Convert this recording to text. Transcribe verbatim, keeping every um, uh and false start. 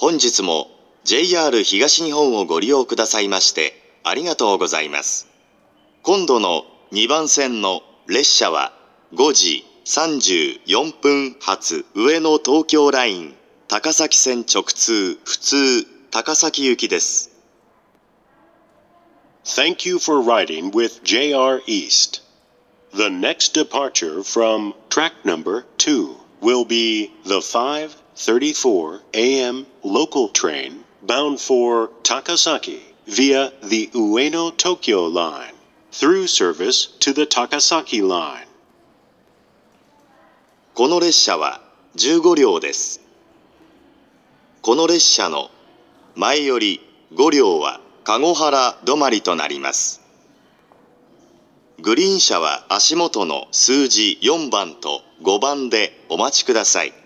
本日も ジェイアール 東日本をご利用くださいましてありがとうございます。今度のにばん線の列車はごじさんじゅうよんぷん発上野東京ライン高崎線直通普通高崎行きです。 Thank you for riding with ジェイアール East. The next departure from track number two will be the five thirty-four a m local train bound for Takasaki via the Ueno-Tokyo line through service to the Takasaki line. この列車はじゅうごりょうです。この列車の前よりごりょうは籠原止まりとなります。グリーン車は足元の数字よんばんとごばんでお待ちください。